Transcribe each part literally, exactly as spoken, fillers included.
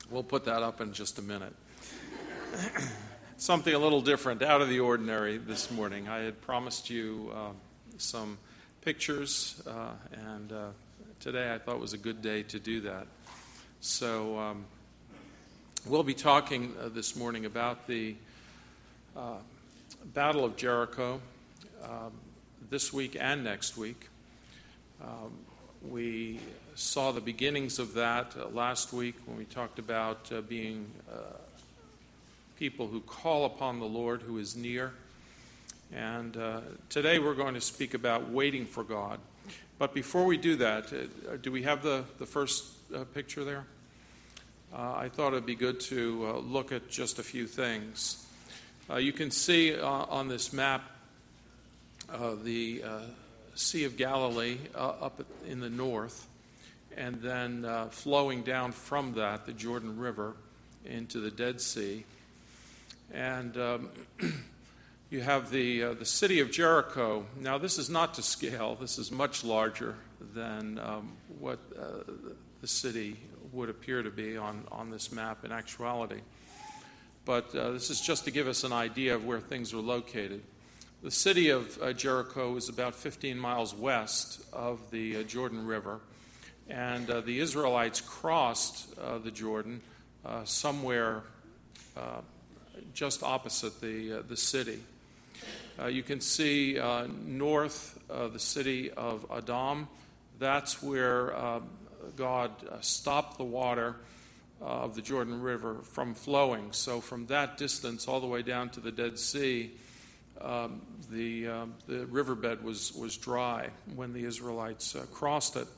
We'll put that up in just a minute. Something a little different, out of the ordinary this morning. I had promised you uh, some pictures, uh, and uh, today I thought was a good day to do that. So um, we'll be talking uh, this morning about the uh, Battle of Jericho um, this week and next week. Um, we saw the beginnings of that uh, last week when we talked about uh, being uh, people who call upon the Lord who is near. And uh, today we're going to speak about waiting for God. But before we do that, uh, do we have the, the first uh, picture there? Uh, I thought it would be good to uh, look at just a few things. Uh, you can see uh, on this map uh, the uh, Sea of Galilee uh, up in the north, and then uh, flowing down from that, the Jordan River, into the Dead Sea. And um, you have the uh, the city of Jericho. Now, this is not to scale. This is much larger than um, what uh, the city would appear to be on, on this map in actuality. But uh, this is just to give us an idea of where things are located. The city of uh, Jericho is about fifteen miles west of the uh, Jordan River, and uh, the Israelites crossed uh, the Jordan uh, somewhere uh, just opposite the uh, the city. Uh, you can see uh, north uh, the city of Adam. That's where uh, God uh, stopped the water uh, of the Jordan River from flowing. So from that distance all the way down to the Dead Sea, um, the uh, the riverbed was was dry when the Israelites uh, crossed it.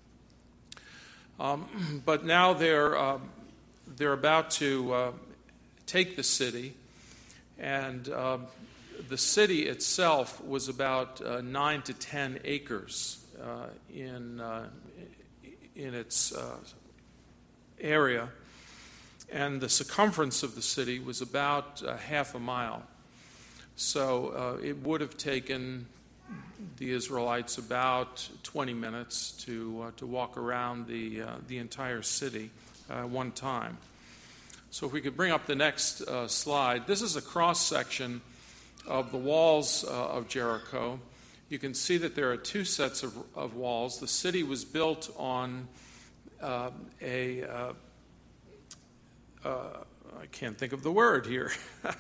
Um, but now they're uh, they're about to uh, take the city, and uh, the city itself was about uh, nine to ten acres uh, in uh, in its uh, area, and the circumference of the city was about uh, half a mile. So uh, it would have taken the Israelites about twenty minutes to uh, to walk around the uh, the entire city uh, one time. So if we could bring up the next uh, slide. This is a cross-section of the walls uh, of Jericho. You can see that there are two sets of, of walls. The city was built on uh, a, uh, uh, I can't think of the word here,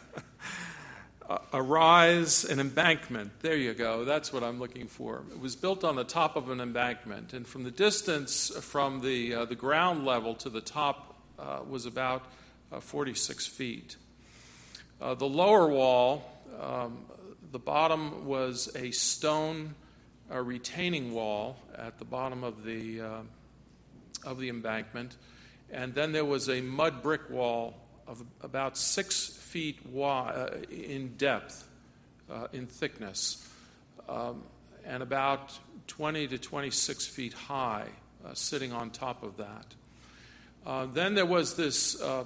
a rise, an embankment. There you go. That's what I'm looking for. It was built on the top of an embankment, and from the distance from the, uh, the ground level to the top uh, was about Uh, forty-six feet. Uh, the lower wall, um, the bottom was a stone uh, retaining wall at the bottom of the uh, of the embankment, and then there was a mud brick wall of about six feet wide uh, in depth, uh, in thickness, um, and about twenty to twenty-six feet high, uh, sitting on top of that. Uh, then there was this Uh,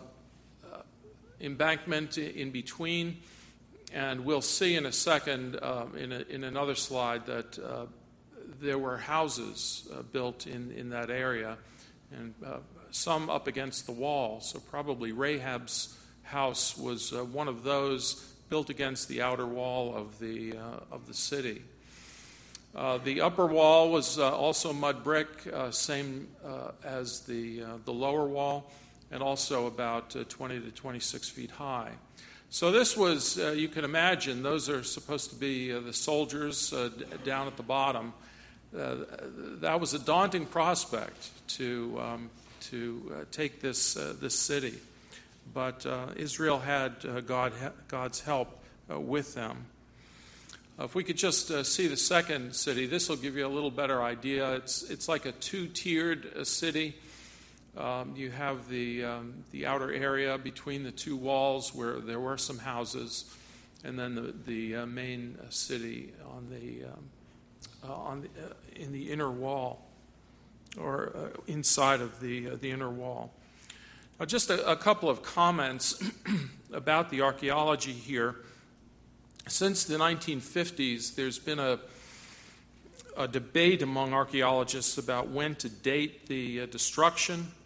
embankment in between, and we'll see in a second uh, in, a, in another slide that uh, there were houses uh, built in, in that area, and uh, some up against the wall. So probably Rahab's house was uh, one of those built against the outer wall of the uh, of the city. Uh, the upper wall was uh, also mud brick, uh, same uh, as the uh, the lower wall, and also about uh, twenty to twenty-six feet high. So this was, uh, you can imagine, those are supposed to be uh, the soldiers uh, d- down at the bottom. Uh, that was a daunting prospect to um, to uh, take this uh, this city, but uh, Israel had uh, God God's help uh, with them. Uh, if we could just uh, see the second city, this will give you a little better idea. It's it's like a two-tiered uh, city. Um, you have the um, the outer area between the two walls where there were some houses, and then the the uh, main city on the um, uh, on the, uh, in the inner wall, or uh, inside of the uh, the inner wall. Now, just a, a couple of comments about the archaeology here. Since the nineteen fifties, there's been a a debate among archaeologists about when to date the uh, destruction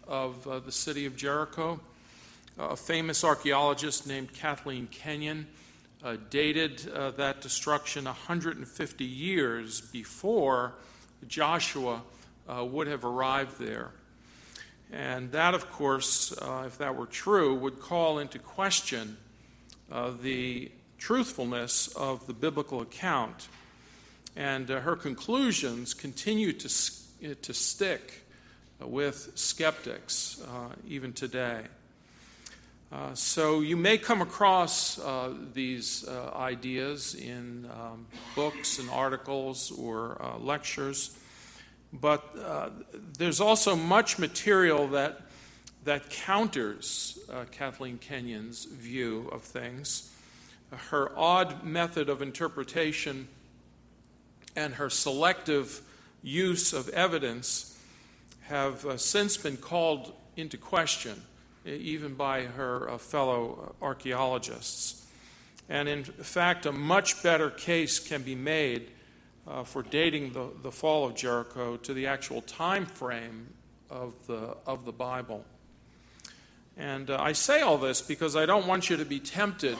of uh, the city of Jericho. A famous archaeologist named Kathleen Kenyon uh, dated uh, that destruction one hundred fifty years before Joshua uh, would have arrived there. And that, of course, uh, if that were true, would call into question uh, the truthfulness of the biblical account. And uh, her conclusions continue to, to stick uh, with skeptics uh, even today. Uh, so you may come across uh, these uh, ideas in um, books and articles or uh, lectures, but uh, there's also much material that that counters uh, Kathleen Kenyon's view of things. Her odd method of interpretation and her selective use of evidence have uh, since been called into question, even by her uh, fellow archaeologists. And in fact, a much better case can be made uh, for dating the, the fall of Jericho to the actual time frame of the, of the Bible. And uh, I say all this because I don't want you to be tempted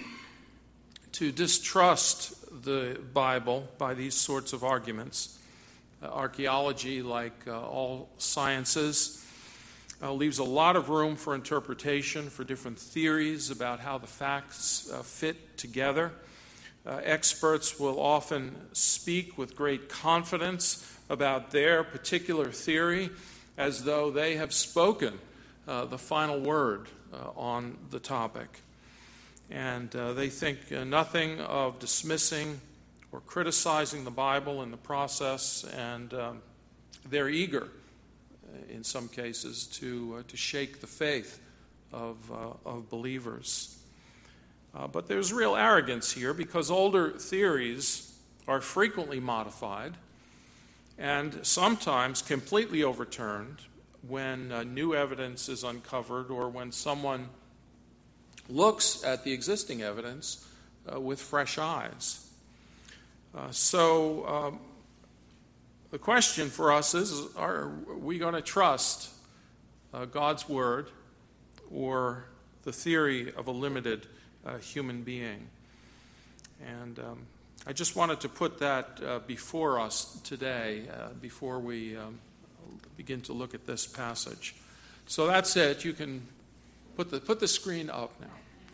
to distrust the Bible by these sorts of arguments. Uh, archaeology, like uh, all sciences, Uh, leaves a lot of room for interpretation, for different theories about how the facts uh, fit together. Uh, experts will often speak with great confidence about their particular theory as though they have spoken uh, the final word uh, on the topic. And uh, they think uh, nothing of dismissing or criticizing the Bible in the process, and um, they're eager in some cases, to uh, to shake the faith of uh, of believers. Uh, but there's real arrogance here, because older theories are frequently modified and sometimes completely overturned when uh, new evidence is uncovered, or when someone looks at the existing evidence uh, with fresh eyes. Uh, so. Um, The question for us is, are we going to trust uh, God's Word or the theory of a limited uh, human being? And um, I just wanted to put that uh, before us today, uh, before we um, begin to look at this passage. So that's it. You can put the, put the screen up now.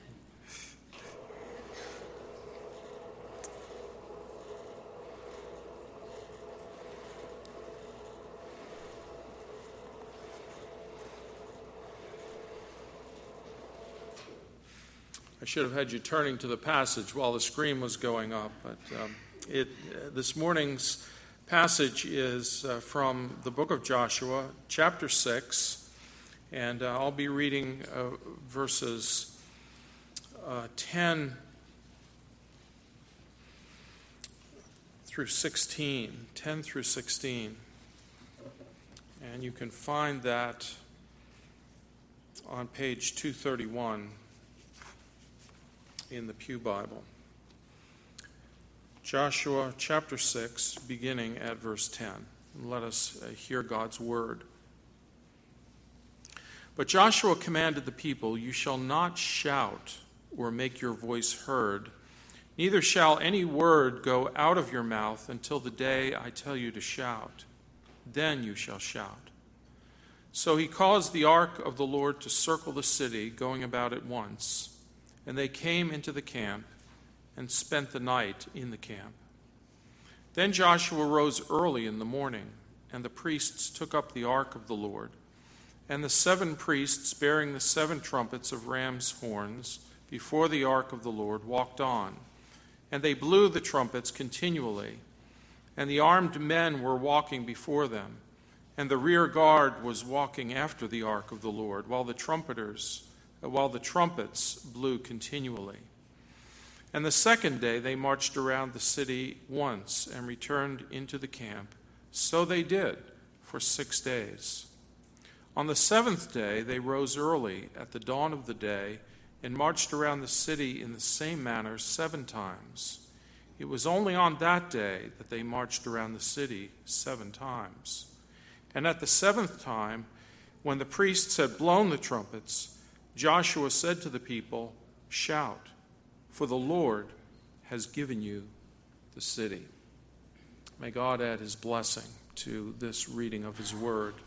I should have had you turning to the passage while the screen was going up, but um, it, uh, this morning's passage is uh, from the book of Joshua, chapter six, and uh, I'll be reading uh, verses uh, ten through sixteen, ten through sixteen, and you can find that on page two thirty-one. In the Pew Bible. Joshua chapter six, beginning at verse ten. Let us uh, hear God's word. But Joshua commanded the people, "You shall not shout or make your voice heard, neither shall any word go out of your mouth until the day I tell you to shout. Then you shall shout." So he caused the ark of the Lord to circle the city, going about it once. And they came into the camp and spent the night in the camp. Then Joshua rose early in the morning, and the priests took up the ark of the Lord. And the seven priests, bearing the seven trumpets of ram's horns before the ark of the Lord, walked on. And they blew the trumpets continually. And the armed men were walking before them. And the rear guard was walking after the ark of the Lord, while the trumpeters while the trumpets blew continually. And the second day they marched around the city once and returned into the camp. So they did for six days. On the seventh day they rose early at the dawn of the day and marched around the city in the same manner seven times. It was only on that day that they marched around the city seven times. And at the seventh time When the priests had blown the trumpets, Joshua said to the people, "Shout, for the Lord has given you the city." May God add his blessing to this reading of his word.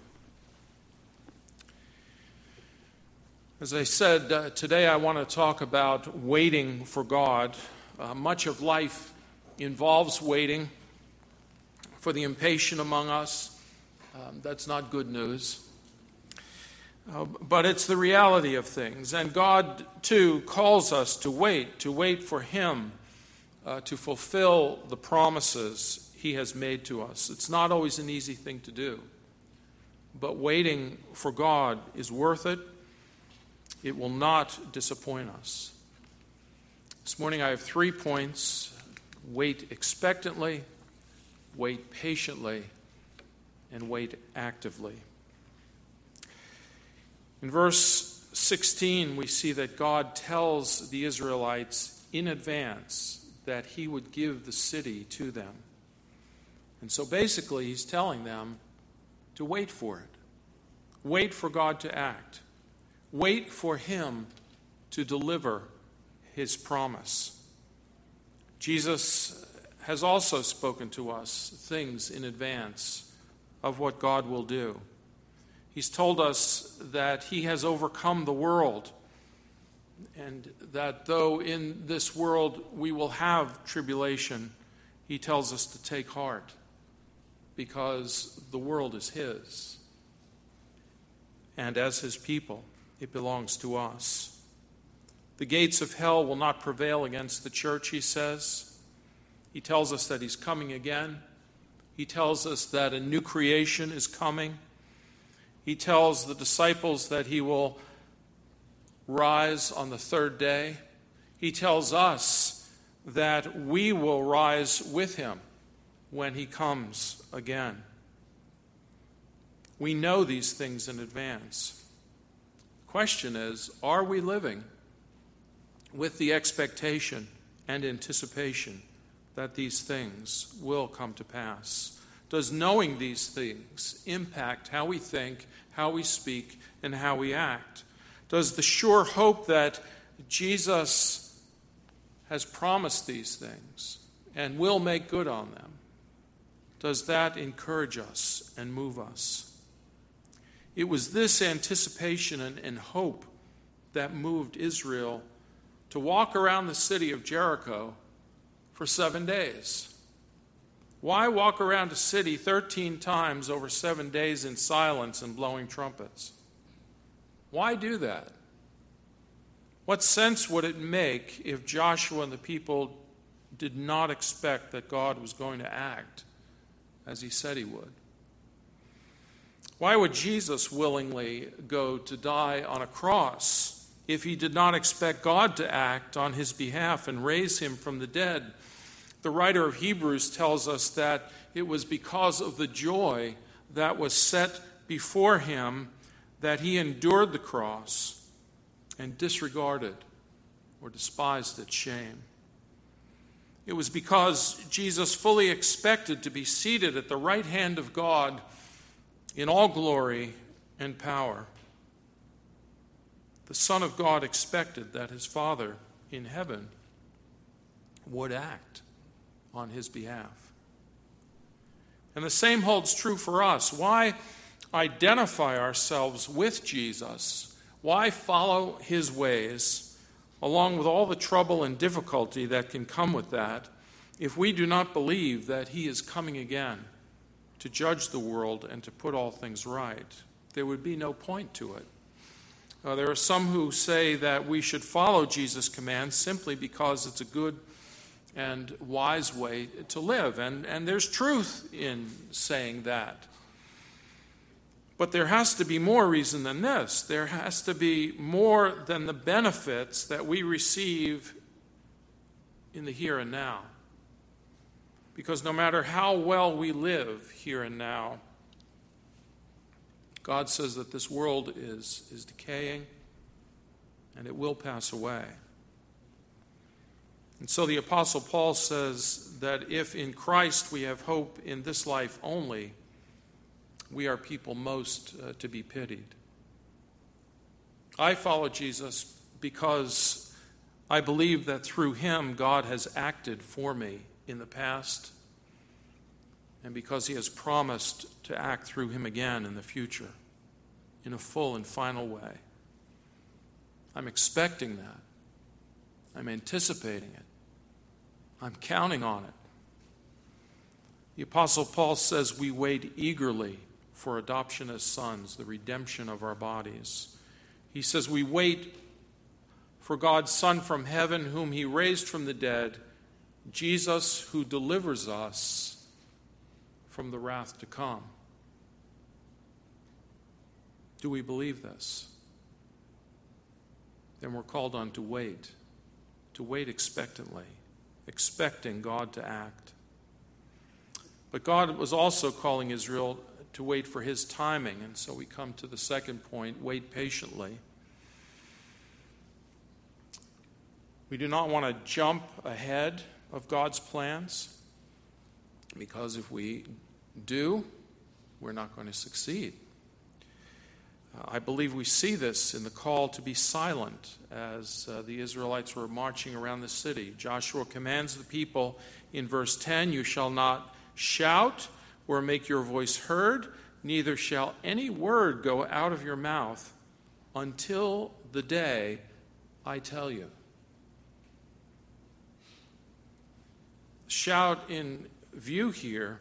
As I said, uh, today I want to talk about waiting for God. Uh, much of life involves waiting. For the impatient among us, um, that's not good news. Uh, but it's the reality of things. And God, too, calls us to wait, to wait for him uh, to fulfill the promises he has made to us. It's not always an easy thing to do. But waiting for God is worth it. It will not disappoint us. This morning I have three points. Wait expectantly, wait patiently, and wait actively. In verse sixteen, we see that God tells the Israelites in advance that he would give the city to them. And so basically he's telling them to wait for it. Wait for God to act. Wait for him to deliver his promise. Jesus has also spoken to us things in advance of what God will do. He's told us that he has overcome the world, and that though in this world we will have tribulation, he tells us to take heart because the world is his. And as his people, it belongs to us. The gates of hell will not prevail against the church, he says. He tells us that he's coming again. He tells us that a new creation is coming. He tells the disciples that he will rise on the third day. He tells us that we will rise with him when he comes again. We know these things in advance. The question is, are we living with the expectation and anticipation that these things will come to pass? Does knowing these things impact how we think, how we speak, and how we act? Does the sure hope that Jesus has promised these things and will make good on them, does that encourage us and move us? It was this anticipation and, and hope that moved Israel to walk around the city of Jericho for seven days. Why walk around a city thirteen times over seven days in silence and blowing trumpets? Why do that? What sense would it make if Joshua and the people did not expect that God was going to act as he said he would? Why would Jesus willingly go to die on a cross if he did not expect God to act on his behalf and raise him from the dead? The writer of Hebrews tells us that it was because of the joy that was set before him that he endured the cross and disregarded or despised its shame. It was because Jesus fully expected to be seated at the right hand of God in all glory and power. The Son of God expected that his Father in heaven would act on his behalf. And the same holds true for us. Why identify ourselves with Jesus? Why follow his ways, along with all the trouble and difficulty that can come with that, if we do not believe that he is coming again to judge the world and to put all things right? There would be no point to it. Uh, there are some who say that we should follow Jesus' commands simply because it's a good and wise way to live. And, and there's truth in saying that. But there has to be more reason than this. There has to be more than the benefits that we receive in the here and now. Because no matter how well we live here and now, God says that this world is, is decaying and it will pass away. And so the Apostle Paul says that if in Christ we have hope in this life only, we are people most uh, to be pitied. I follow Jesus because I believe that through him God has acted for me in the past, and because he has promised to act through him again in the future in a full and final way. I'm expecting that. I'm anticipating it. I'm counting on it. The Apostle Paul says we wait eagerly for adoption as sons, the redemption of our bodies. He says we wait for God's Son from heaven, whom he raised from the dead, Jesus, who delivers us from the wrath to come. Do we believe this? Then we're called on to wait, to wait expectantly, expecting God to act. But God was also calling Israel to wait for his timing, and so we come to the second point, wait patiently. We do not want to jump ahead of God's plans, because if we do, we're not going to succeed. Uh, I believe we see this in the call to be silent as uh, the Israelites were marching around the city. Joshua commands the people in verse ten, "You shall not shout or make your voice heard, neither shall any word go out of your mouth until the day I tell you." Shout in view here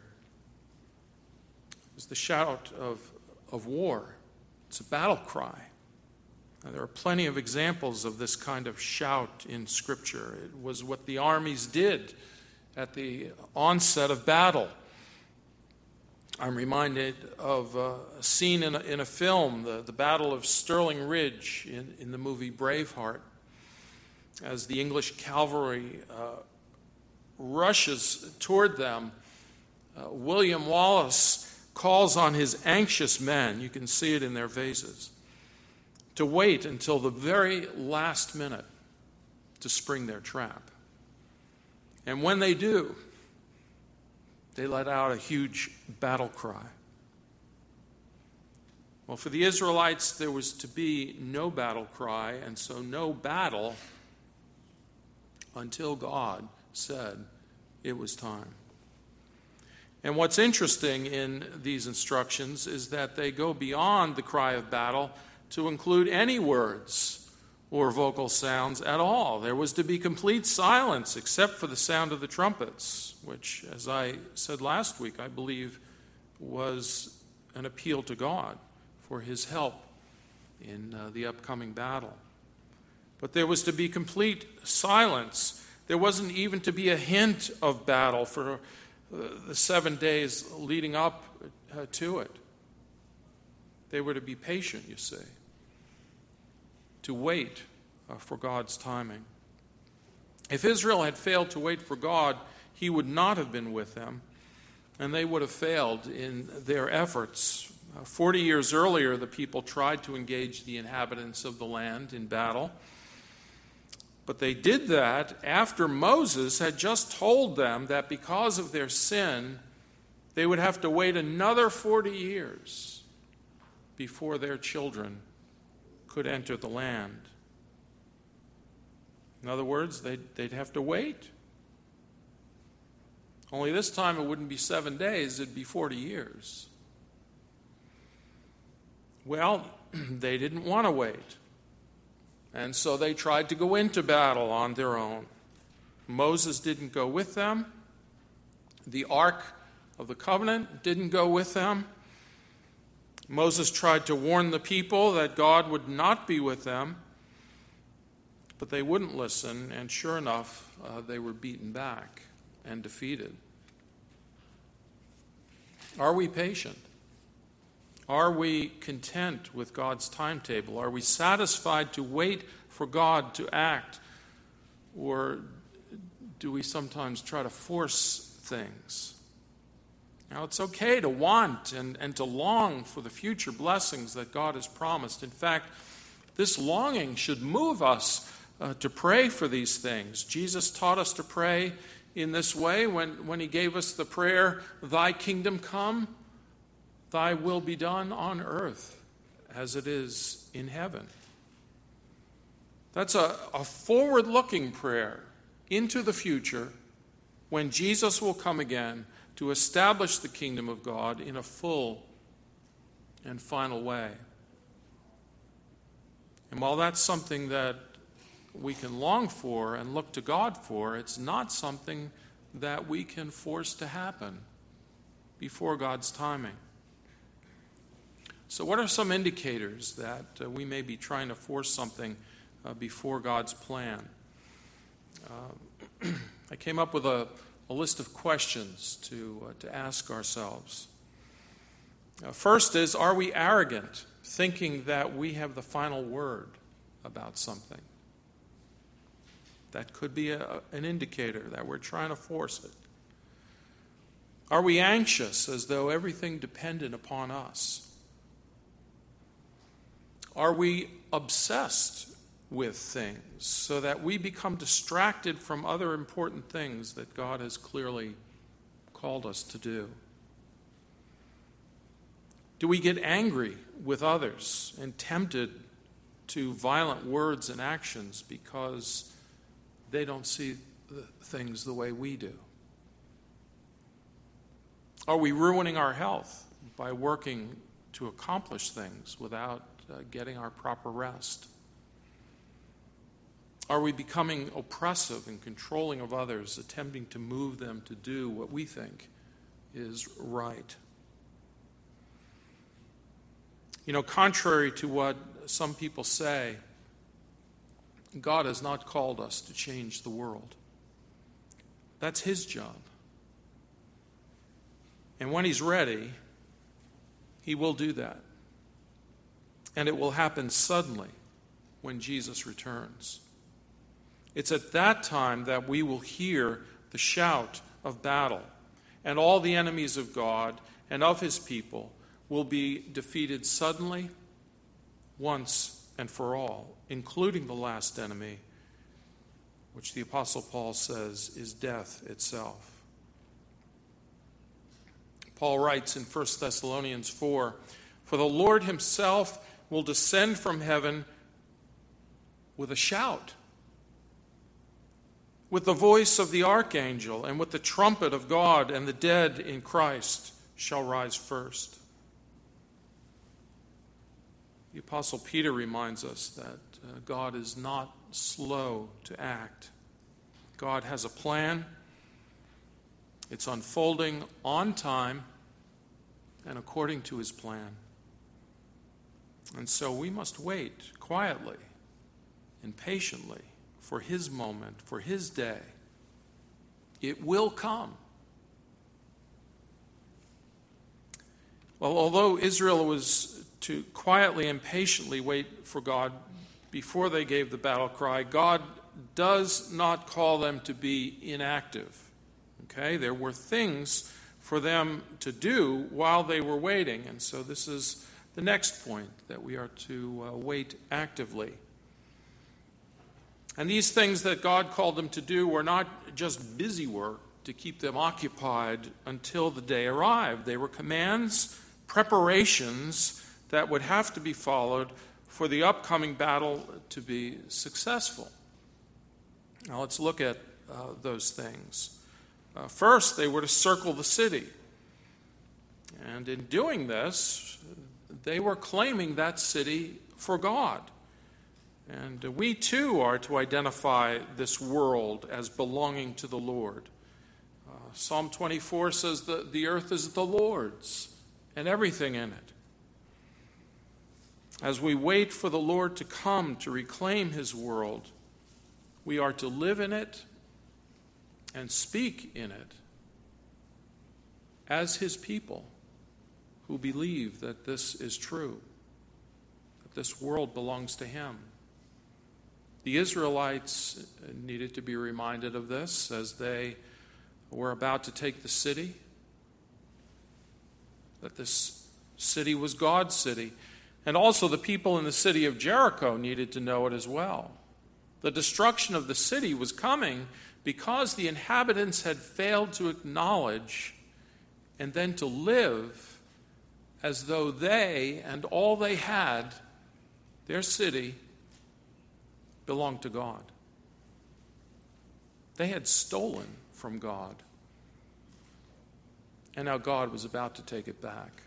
is the shout of, of war. It's a battle cry. Now, there are plenty of examples of this kind of shout in Scripture. It was what the armies did at the onset of battle. I'm reminded of a scene in a, in a film, the, the Battle of Stirling Ridge in, in the movie Braveheart, as the English cavalry uh, rushes toward them. Uh, William Wallace calls on his anxious men, you can see it in their faces, to wait until the very last minute to spring their trap. And when they do, they let out a huge battle cry. Well, for the Israelites, there was to be no battle cry, and so no battle until God said it was time. And what's interesting in these instructions is that they go beyond the cry of battle to include any words or vocal sounds at all. There was to be complete silence except for the sound of the trumpets, which, as I said last week, I believe was an appeal to God for his help in uh, the upcoming battle. But there was to be complete silence. There wasn't even to be a hint of battle for uh, the seven days leading up uh, to it. They were to be patient, you see, to wait uh, for God's timing. If Israel had failed to wait for God, he would not have been with them, and they would have failed in their efforts. Uh, Forty years earlier, the people tried to engage the inhabitants of the land in battle. But they did that after Moses had just told them that because of their sin, they would have to wait another forty years before their children could enter the land. In other words, they'd, they'd have to wait. Only this time it wouldn't be seven days, it'd be forty years. Well, they didn't want to wait. And so they tried to go into battle on their own. Moses didn't go with them. The Ark of the Covenant didn't go with them. Moses tried to warn the people that God would not be with them, but they wouldn't listen, and sure enough, uh, they were beaten back and defeated. Are we patient? Are we content with God's timetable? Are we satisfied to wait for God to act? Or do we sometimes try to force things? Now, it's okay to want and, and to long for the future blessings that God has promised. In fact, this longing should move us uh, to pray for these things. Jesus taught us to pray in this way when, when he gave us the prayer, "Thy kingdom come, thy will be done on earth as it is in heaven." That's a, a forward-looking prayer into the future when Jesus will come again to establish the kingdom of God in a full and final way. And while that's something that we can long for and look to God for, it's not something that we can force to happen before God's timing. So what are some indicators that uh, we may be trying to force something uh, before God's plan? Uh, I came up with a, a list of questions to, uh, to ask ourselves. Uh, first is, are we arrogant, thinking that we have the final word about something? That could be a, an indicator that we're trying to force it. Are we anxious as though everything depended upon us? Are we obsessed with things so that we become distracted from other important things that God has clearly called us to do? Do we get angry with others and tempted to violent words and actions because they don't see the things the way we do? Are we ruining our health by working to accomplish things without uh, getting our proper rest? Are we becoming oppressive and controlling of others, attempting to move them to do what we think is right? You know, contrary to what some people say, God has not called us to change the world. That's His job. And when He's ready, He will do that. And it will happen suddenly when Jesus returns. It's at that time that we will hear the shout of battle, and all the enemies of God and of His people will be defeated suddenly, once and for all, including the last enemy, which the Apostle Paul says is death itself. Paul writes in First Thessalonians four, "For the Lord Himself will descend from heaven with a shout, with the voice of the archangel, and with the trumpet of God, and the dead in Christ shall rise first." The Apostle Peter reminds us that uh, God is not slow to act. God has a plan. It's unfolding on time and according to His plan. And so we must wait quietly and patiently for His moment, for His day. It will come. Well, although Israel was to quietly and patiently wait for God before they gave the battle cry, God does not call them to be inactive. Okay? There were things for them to do while they were waiting. And so this is the next point, that we are to uh, wait actively. And these things that God called them to do were not just busy work to keep them occupied until the day arrived. They were commands, preparations that would have to be followed for the upcoming battle to be successful. Now let's look at uh, those things. Uh, first, they were to circle the city. And in doing this, they were claiming that city for God. And we too are to identify this world as belonging to the Lord. Uh, Psalm twenty-four says that the earth is the Lord's and everything in it. As we wait for the Lord to come to reclaim His world, we are to live in it and speak in it as His people who believe that this is true, that this world belongs to Him. The Israelites needed to be reminded of this as they were about to take the city, that this city was God's city. And also the people in the city of Jericho needed to know it as well. The destruction of the city was coming because the inhabitants had failed to acknowledge and then to live as though they and all they had, their city, belonged to God. They had stolen from God. And now God was about to take it back.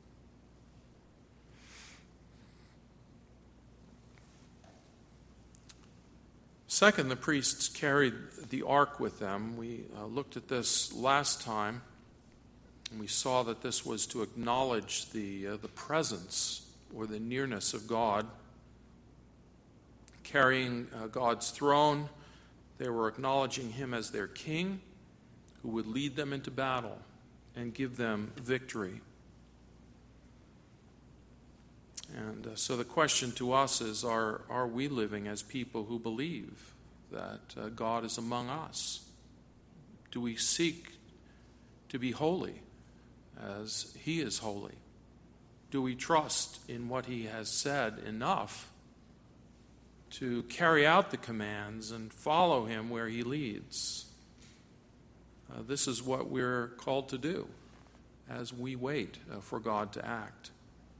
Second, the priests carried the ark with them. We uh, looked at this last time, and we saw that this was to acknowledge the, uh, the presence or the nearness of God. Carrying uh, God's throne, they were acknowledging him as their king who would lead them into battle and give them victory. And uh, so the question to us is, are, are we living as people who believe that uh, God is among us? Do we seek to be holy as he is holy? Do we trust in what he has said enough to carry out the commands and follow him where he leads? Uh, this is what we're called to do as we wait uh, for God to act.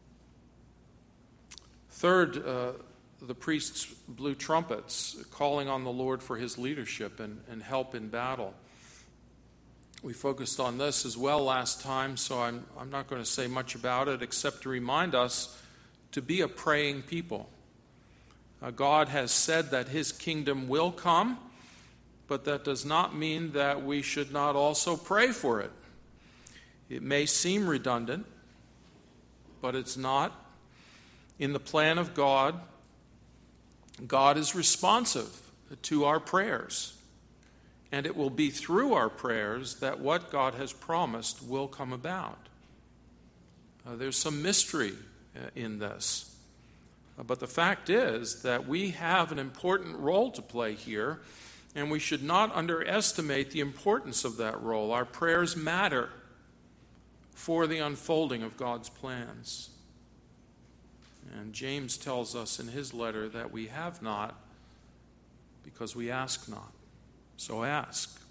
Third, uh, the priests blew trumpets, calling on the Lord for his leadership and, and help in battle. We focused on this as well last time, so I'm, I'm not going to say much about it except to remind us to be a praying people. Uh, God has said that his kingdom will come, but that does not mean that we should not also pray for it. It may seem redundant, but it's not. In the plan of God, God is responsive to our prayers. And it will be through our prayers that what God has promised will come about. Uh, there's some mystery uh, in this. Uh, but the fact is that we have an important role to play here, and we should not underestimate the importance of that role. Our prayers matter for the unfolding of God's plans. And James tells us in his letter that we have not because we ask not. So ask.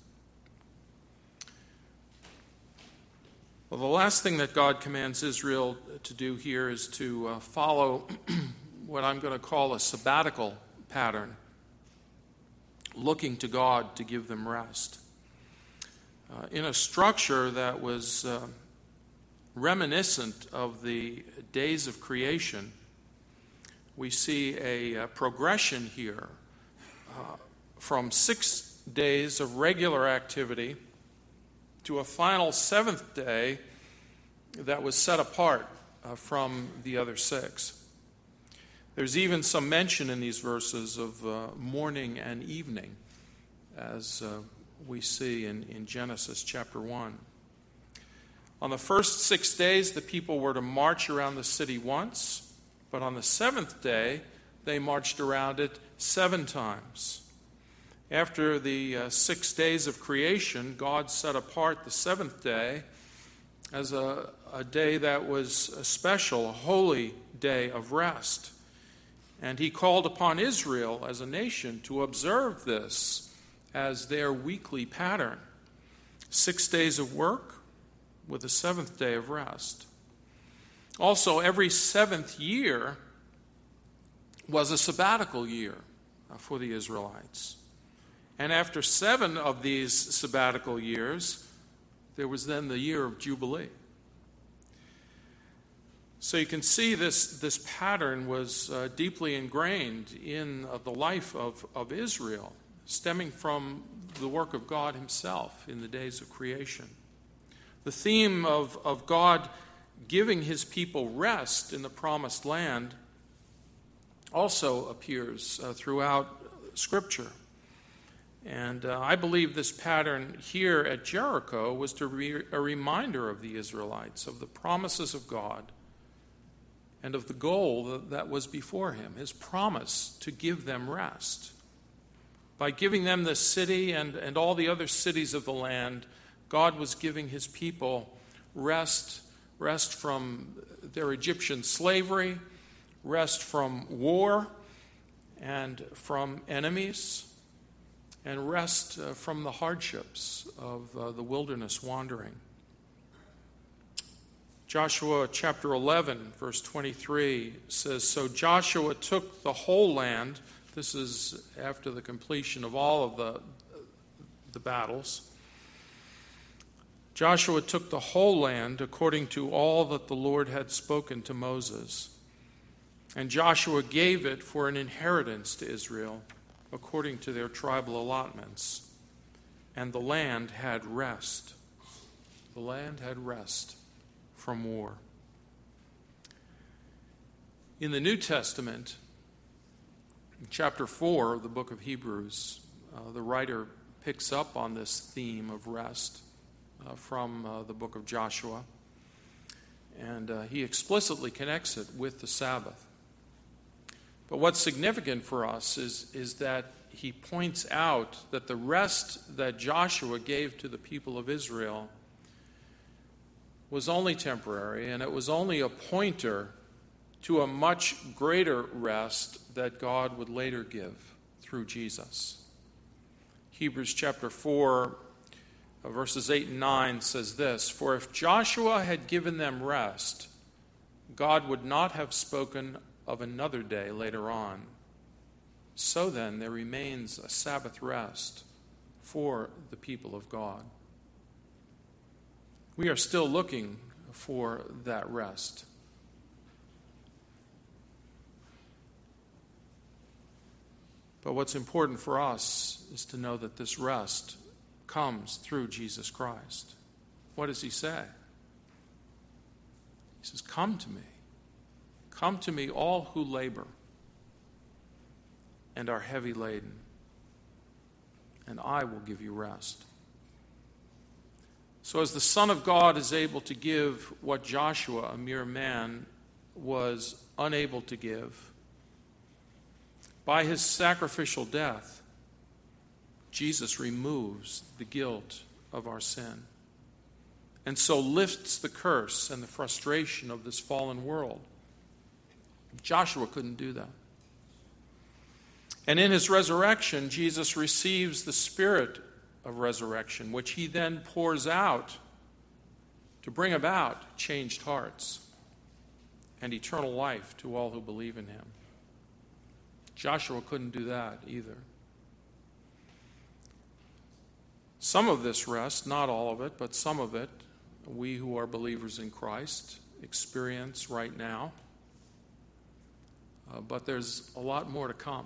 Well, the last thing that God commands Israel to do here is to uh, follow what I'm going to call a sabbatical pattern, looking to God to give them rest. Uh, in a structure that was uh, reminiscent of the days of creation, we see a, a progression here uh, from six days of regular activity to a final seventh day that was set apart uh, from the other six. There's even some mention in these verses of uh, morning and evening, as uh, we see in, in Genesis chapter one. On the first six days, the people were to march around the city once, but on the seventh day, they marched around it seven times. After the uh, six days of creation, God set apart the seventh day as a, a day that was a special, a holy day of rest. And he called upon Israel as a nation to observe this as their weekly pattern. Six days of work with a seventh day of rest. Also, every seventh year was a sabbatical year for the Israelites. And after seven of these sabbatical years, there was then the year of Jubilee. So you can see this, this pattern was uh, deeply ingrained in uh, the life of, of Israel, stemming from the work of God himself in the days of creation. The theme of, of God giving his people rest in the promised land also appears uh, throughout Scripture. And uh, I believe this pattern here at Jericho was to be a reminder of the Israelites of the promises of God and of the goal that, that was before him, his promise to give them rest. By giving them this city and, and all the other cities of the land, God was giving his people rest, rest from their Egyptian slavery, rest from war and from enemies, and rest uh, from the hardships of uh, the wilderness wandering. Joshua chapter eleven, verse twenty-three says, "So Joshua took the whole land, This is after the completion of all of the, the battles. Joshua took the whole land according to all that the Lord had spoken to Moses. And Joshua gave it for an inheritance to Israel according to their tribal allotments. And the land had rest. The land had rest from war. In the New Testament, in chapter four of the book of Hebrews, uh, the writer picks up on this theme of rest uh, from uh, the book of Joshua. And uh, he explicitly connects it with the Sabbath. But what's significant for us is, is that he points out that the rest that Joshua gave to the people of Israel was only temporary, and it was only a pointer to a much greater rest that God would later give through Jesus. Hebrews chapter four, verses eight and nine says this, "For if Joshua had given them rest, God would not have spoken of another day later on. So then, there remains a Sabbath rest for the people of God." We are still looking for that rest. But what's important for us is to know that this rest comes through Jesus Christ. What does he say? He says, "Come to me. Come to me, all who labor and are heavy laden, and I will give you rest." So as the Son of God is able to give what Joshua, a mere man, was unable to give, by his sacrificial death, Jesus removes the guilt of our sin, and so lifts the curse and the frustration of this fallen world. Joshua couldn't do that. And in his resurrection, Jesus receives the Spirit of resurrection, which he then pours out to bring about changed hearts and eternal life to all who believe in him. Joshua couldn't do that either. Some of this rest, not all of it, but some of it, we who are believers in Christ experience right now. Uh, but there's a lot more to come.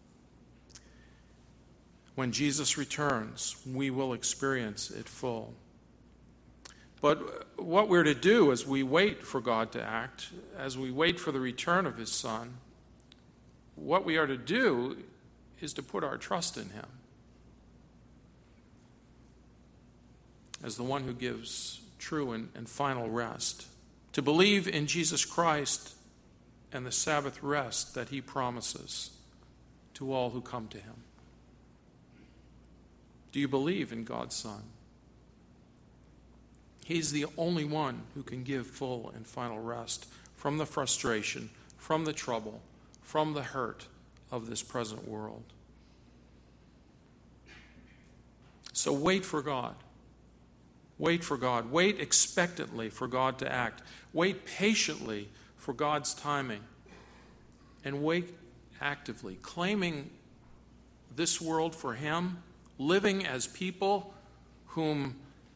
When Jesus returns, we will experience it full. But what we're to do as we wait for God to act, as we wait for the return of his Son, what we are to do is to put our trust in him as the one who gives true and, and final rest, to believe in Jesus Christ and the Sabbath rest that he promises to all who come to him. Do you believe in God's Son? He's the only one who can give full and final rest from the frustration, from the trouble, from the hurt of this present world. So wait for God. Wait for God. Wait expectantly for God to act. Wait patiently for God's timing. And wait actively, claiming this world for him, living as people whom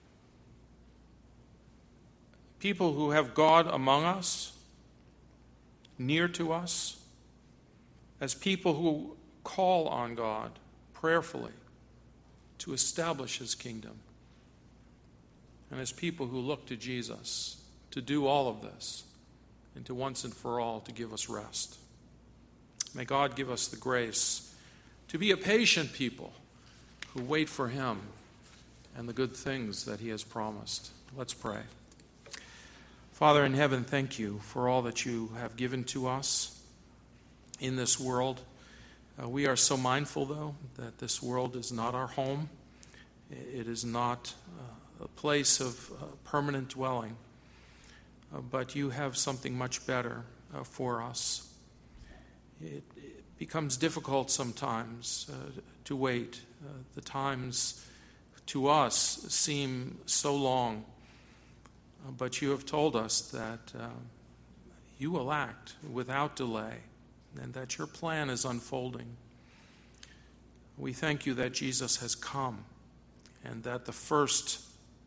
people who have God among us, near to us, as people who call on God prayerfully to establish his kingdom, and as people who look to Jesus to do all of this and to once and for all to give us rest. May God give us the grace to be a patient people who wait for him and the good things that he has promised. Let's pray. Father in heaven, thank you for all that you have given to us in this world. Uh, we are so mindful, though, that this world is not our home. It is not uh, a place of uh, permanent dwelling. Uh, but you have something much better uh, for us. It, it becomes difficult sometimes uh, to wait. Uh, the times to us seem so long. Uh, but you have told us that uh, you will act without delay, and that your plan is unfolding. We thank you that Jesus has come and that the first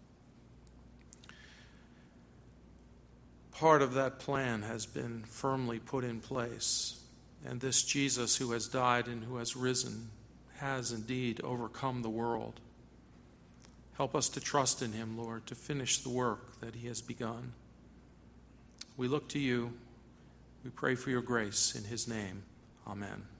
part of that plan has been firmly put in place. And this Jesus who has died and who has risen has indeed overcome the world. Help us to trust in him, Lord, to finish the work that he has begun. We look to you. We pray for your grace in his name. Amen.